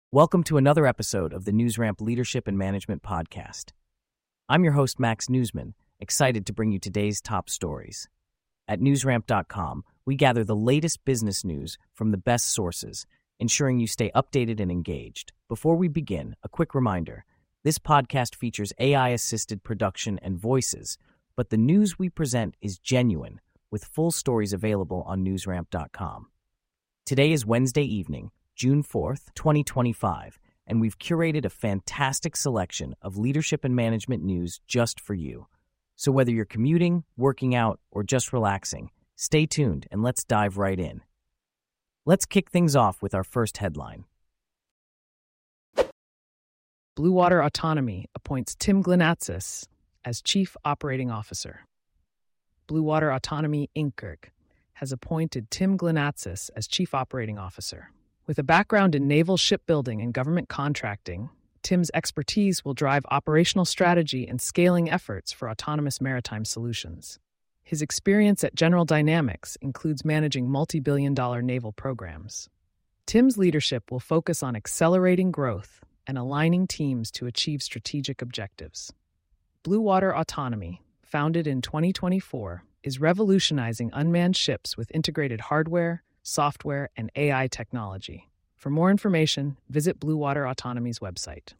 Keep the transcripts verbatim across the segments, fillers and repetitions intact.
Welcome to another episode of the NewsRamp Leadership and Management Podcast. I'm your host, Max Newsman, excited to bring you today's top stories. At newsramp dot com, we gather the latest business news from the best sources, ensuring you stay updated and engaged. Before we begin, a quick reminder. This podcast features A I-assisted production and voices, but the news we present is genuine, with full stories available on newsramp dot com. Today is Wednesday evening, June fourth, twenty twenty-five, and we've curated a fantastic selection of leadership and management news just for you. So whether you're commuting, working out, or just relaxing, stay tuned and let's dive right in. Let's kick things off with our first headline. Blue Water Autonomy appoints Tim Glenatsis as Chief Operating Officer. Blue Water Autonomy Incorporated has appointed Tim Glenatsis as Chief Operating Officer. With a background in naval shipbuilding and government contracting, Tim's expertise will drive operational strategy and scaling efforts for autonomous maritime solutions. His experience at General Dynamics includes managing multi-billion dollar naval programs. Tim's leadership will focus on accelerating growth and aligning teams to achieve strategic objectives. Blue Water Autonomy, founded in twenty twenty-four, is revolutionizing unmanned ships with integrated hardware, software, and A I technology. For more information, visit Blue Water Autonomy's website.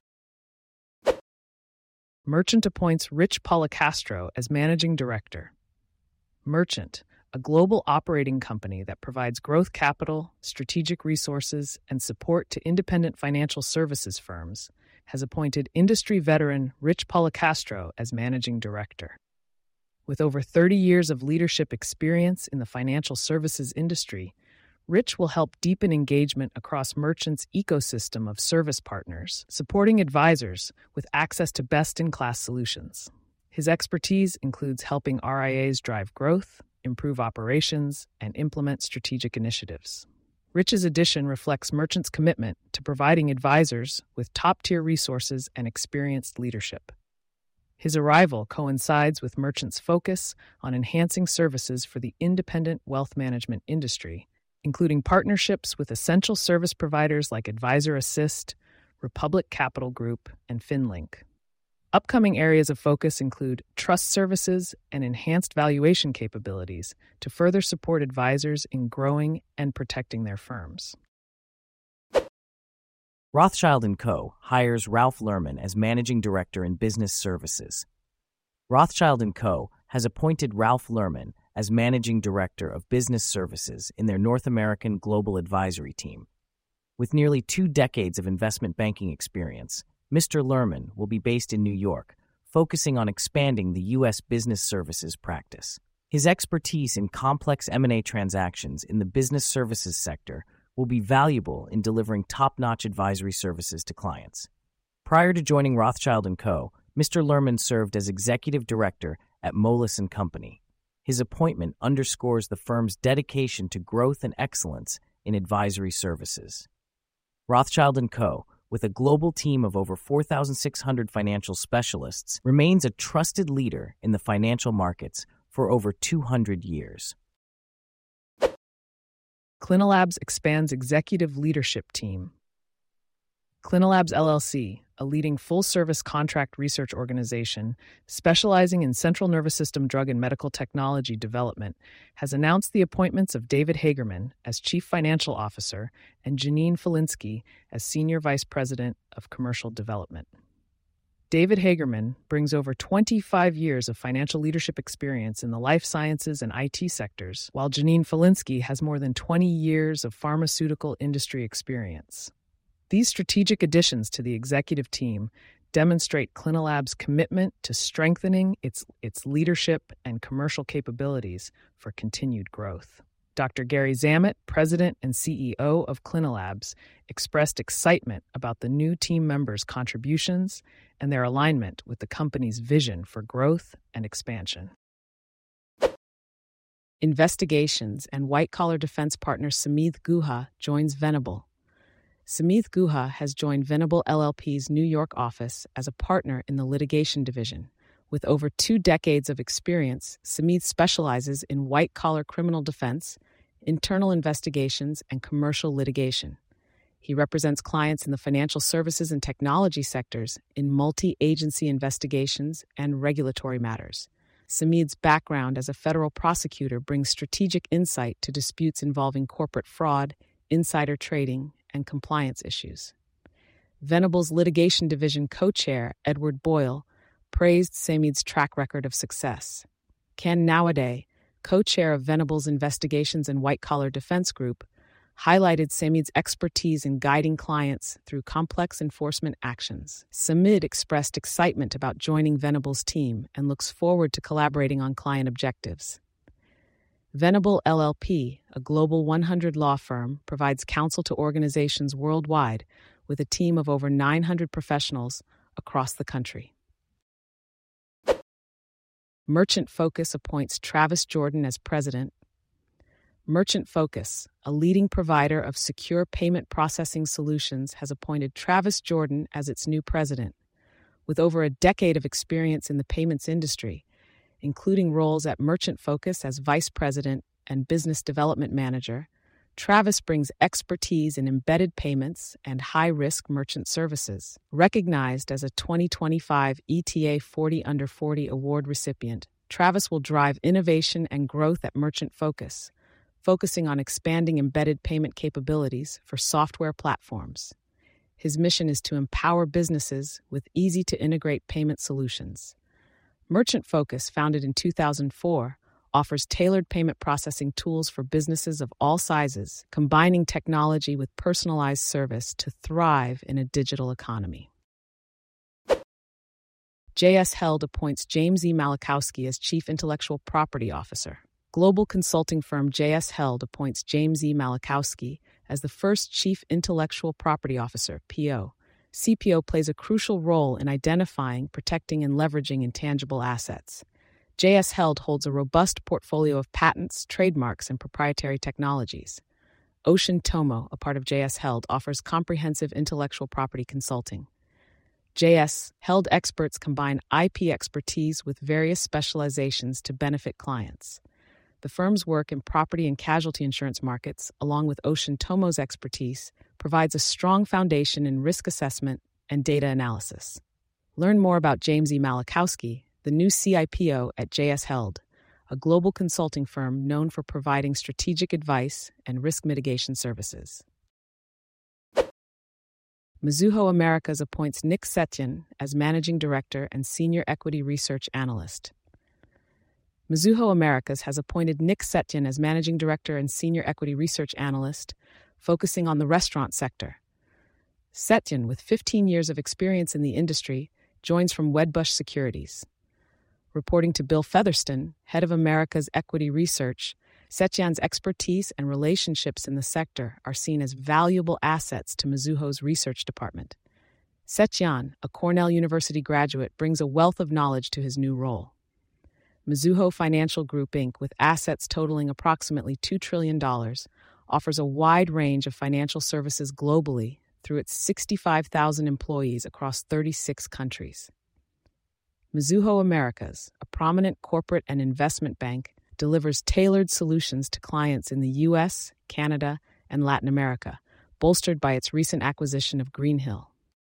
Merchant appoints Rich Policastro as Managing Director. Merchant, a global operating company that provides growth capital, strategic resources, and support to independent financial services firms, has appointed industry veteran Rich Policastro as Managing Director. With over thirty years of leadership experience in the financial services industry, Rich will help deepen engagement across Merchant's ecosystem of service partners, supporting advisors with access to best-in-class solutions. His expertise includes helping R I As drive growth, improve operations, and implement strategic initiatives. Rich's addition reflects Merchant's commitment to providing advisors with top-tier resources and experienced leadership. His arrival coincides with Merchant's focus on enhancing services for the independent wealth management industry, including partnerships with essential service providers like Advisor Assist, Republic Capital Group, and FinLink. Upcoming areas of focus include trust services and enhanced valuation capabilities to further support advisors in growing and protecting their firms. Rothschild and Co. hires Ralph Lerman as Managing Director in Business Services. Rothschild and Co. has appointed Ralph Lerman as Managing Director of Business Services in their North American Global Advisory Team. With nearly two decades of investment banking experience, Mister Lerman will be based in New York, focusing on expanding the U S business services practice. His expertise in complex M and A transactions in the business services sector will be valuable in delivering top-notch advisory services to clients. Prior to joining Rothschild and Co., Mister Lerman served as Executive Director at Moelis and Company. His appointment underscores the firm's dedication to growth and excellence in advisory services. Rothschild and Co., with a global team of over four thousand six hundred financial specialists, remains a trusted leader in the financial markets for over two hundred years. Clinalabs expands executive leadership team. Clinalabs L L C, a leading full-service contract research organization specializing in central nervous system drug and medical technology development, has announced the appointments of David Hagerman as Chief Financial Officer and Janine Falinsky as Senior Vice President of Commercial Development. David Hagerman brings over twenty-five years of financial leadership experience in the life sciences and I T sectors, while Janine Falinsky has more than twenty years of pharmaceutical industry experience. These strategic additions to the executive team demonstrate Clinalab's commitment to strengthening its, its leadership and commercial capabilities for continued growth. Doctor Gary Zamet, President and C E O of Clinalabs, expressed excitement about the new team members' contributions and their alignment with the company's vision for growth and expansion. Investigations and white-collar defense partner Samith Guha joins Venable. Samith Guha has joined Venable L L P's New York office as a partner in the litigation division. With over two decades of experience, Samith specializes in white-collar criminal defense, internal investigations, and commercial litigation. He represents clients in the financial services and technology sectors in multi-agency investigations and regulatory matters. Samid's background as a federal prosecutor brings strategic insight to disputes involving corporate fraud, insider trading, and compliance issues. Venable's litigation division co-chair, Edward Boyle, praised Samid's track record of success. Ken Nowadae, co-chair of Venable's Investigations and White-Collar Defense Group, highlighted Samid's expertise in guiding clients through complex enforcement actions. Samid expressed excitement about joining Venable's team and looks forward to collaborating on client objectives. Venable L L P, a Global one hundred law firm, provides counsel to organizations worldwide with a team of over nine hundred professionals across the country. Merchant Focus appoints Travis Jordan as president. Merchant Focus, a leading provider of secure payment processing solutions, has appointed Travis Jordan as its new president. With over a decade of experience in the payments industry, including roles at Merchant Focus as vice president and business development manager, Travis brings expertise in embedded payments and high-risk merchant services. Recognized as a twenty twenty-five E T A forty under forty award recipient, Travis will drive innovation and growth at Merchant Focus, focusing on expanding embedded payment capabilities for software platforms. His mission is to empower businesses with easy-to-integrate payment solutions. Merchant Focus, founded in two thousand four, offers tailored payment processing tools for businesses of all sizes, combining technology with personalized service to thrive in a digital economy. J S Held appoints James E. Malachowski as Chief Intellectual Property Officer. Global consulting firm J S Held appoints James E. Malachowski as the first Chief Intellectual Property Officer, P O. C P O plays a crucial role in identifying, protecting, and leveraging intangible assets. J S Held holds a robust portfolio of patents, trademarks, and proprietary technologies. Ocean Tomo, a part of J S Held, offers comprehensive intellectual property consulting. J S Held experts combine I P expertise with various specializations to benefit clients. The firm's work in property and casualty insurance markets, along with Ocean Tomo's expertise, provides a strong foundation in risk assessment and data analysis. Learn more about James E. Malachowski, the new C I P O at J S Held, a global consulting firm known for providing strategic advice and risk mitigation services. Mizuho Americas appoints Nick Setyan as Managing Director and Senior Equity Research Analyst. Mizuho Americas has appointed Nick Setyan as Managing Director and Senior Equity Research Analyst, focusing on the restaurant sector. Setyan, with fifteen years of experience in the industry, joins from Wedbush Securities. Reporting to Bill Featherston, head of America's Equity Research, Setyan's expertise and relationships in the sector are seen as valuable assets to Mizuho's research department. Setyan, a Cornell University graduate, brings a wealth of knowledge to his new role. Mizuho Financial Group, Incorporated, with assets totaling approximately two trillion dollars, offers a wide range of financial services globally through its sixty-five thousand employees across thirty-six countries. Mizuho Americas, a prominent corporate and investment bank, delivers tailored solutions to clients in the U S, Canada, and Latin America, bolstered by its recent acquisition of Greenhill.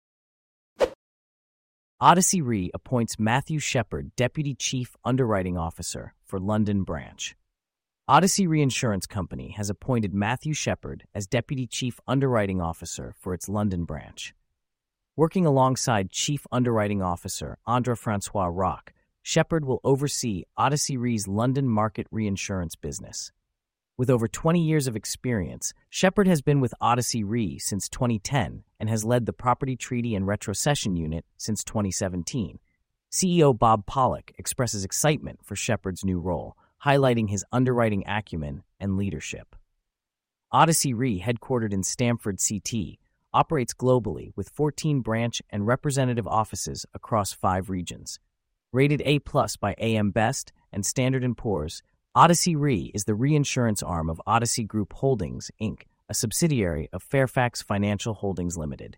Odyssey Re appoints Matthew Shepard Deputy Chief Underwriting Officer for London Branch. Odyssey Reinsurance Company has appointed Matthew Shepard as Deputy Chief Underwriting Officer for its London branch. Working alongside Chief Underwriting Officer Andra Francois Rock, Shepard will oversee Odyssey Re's London market reinsurance business. With over twenty years of experience, Shepard has been with Odyssey Re since twenty ten and has led the Property Treaty and Retrocession Unit since twenty seventeen. C E O Bob Pollock expresses excitement for Shepard's new role, highlighting his underwriting acumen and leadership. Odyssey Re, headquartered in Stamford, C T, operates globally with fourteen branch and representative offices across five regions. Rated A plus by A M Best and Standard and Poor's, Odyssey Re is the reinsurance arm of Odyssey Group Holdings, Incorporated, a subsidiary of Fairfax Financial Holdings Limited.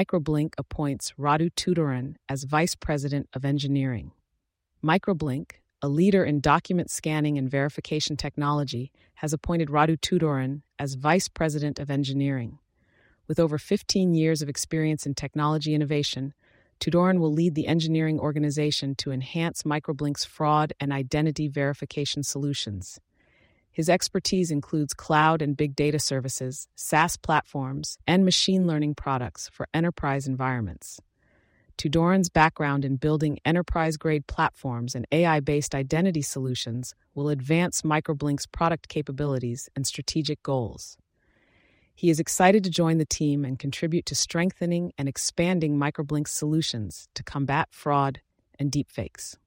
Microblink appoints Radu Tudoran as Vice President of Engineering. Microblink, a leader in document scanning and verification technology, has appointed Radu Tudoran as Vice President of Engineering. With over fifteen years of experience in technology innovation, Tudoran will lead the engineering organization to enhance Microblink's fraud and identity verification solutions. His expertise includes cloud and big data services, SaaS platforms, and machine learning products for enterprise environments. Tudoran's background in building enterprise-grade platforms and A I-based identity solutions will advance Microblink's product capabilities and strategic goals. He is excited to join the team and contribute to strengthening and expanding Microblink's solutions to combat fraud and deepfakes.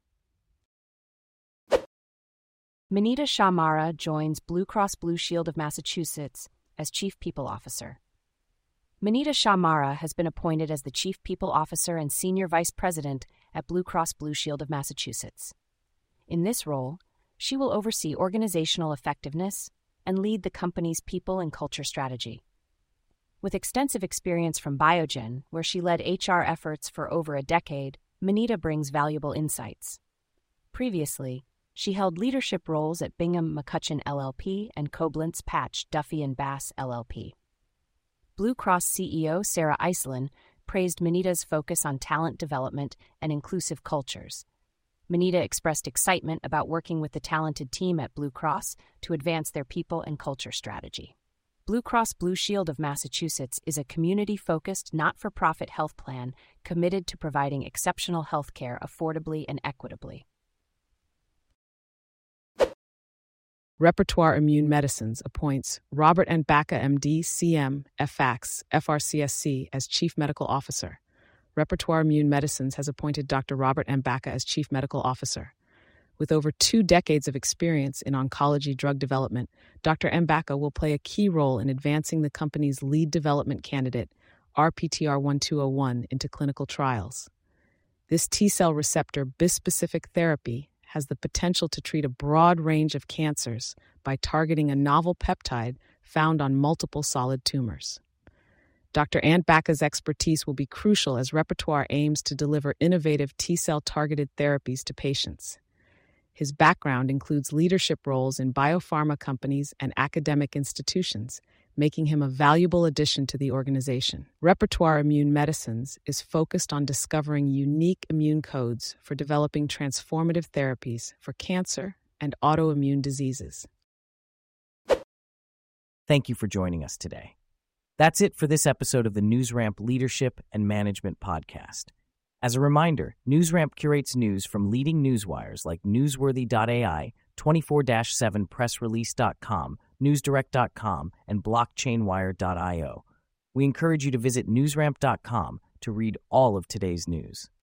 Manita Shamara joins Blue Cross Blue Shield of Massachusetts as Chief People Officer. Manita Shamara has been appointed as the Chief People Officer and Senior Vice President at Blue Cross Blue Shield of Massachusetts. In this role, she will oversee organizational effectiveness and lead the company's people and culture strategy. With extensive experience from Biogen, where she led H R efforts for over a decade, Manita brings valuable insights. Previously, she held leadership roles at Bingham McCutcheon L L P and Koblenz Patch Duffy and Bass L L P. Blue Cross C E O Sarah Iselin praised Manita's focus on talent development and inclusive cultures. Manita expressed excitement about working with the talented team at Blue Cross to advance their people and culture strategy. Blue Cross Blue Shield of Massachusetts is a community-focused, not-for-profit health plan committed to providing exceptional health care affordably and equitably. Repertoire Immune Medicines appoints Robert N. Baca, M D, C M, F A X, F R C S C as Chief Medical Officer. Repertoire Immune Medicines has appointed Doctor Robert M. Baca as Chief Medical Officer. With over two decades of experience in oncology drug development, Doctor M. Baca will play a key role in advancing the company's lead development candidate, R P T R twelve oh one, into clinical trials. This T-cell receptor bispecific therapy has the potential to treat a broad range of cancers by targeting a novel peptide found on multiple solid tumors. Doctor Ant Baca's expertise will be crucial as Repertoire aims to deliver innovative T-cell targeted therapies to patients. His background includes leadership roles in biopharma companies and academic institutions, making him a valuable addition to the organization. Repertoire Immune Medicines is focused on discovering unique immune codes for developing transformative therapies for cancer and autoimmune diseases. Thank you for joining us today. That's it for this episode of the NewsRamp Leadership and Management Podcast. As a reminder, NewsRamp curates news from leading newswires like Newsworthy dot A I, twenty-four seven press release dot com, newsdirect dot com, and blockchainwire dot io. We encourage you to visit newsramp dot com to read all of today's news.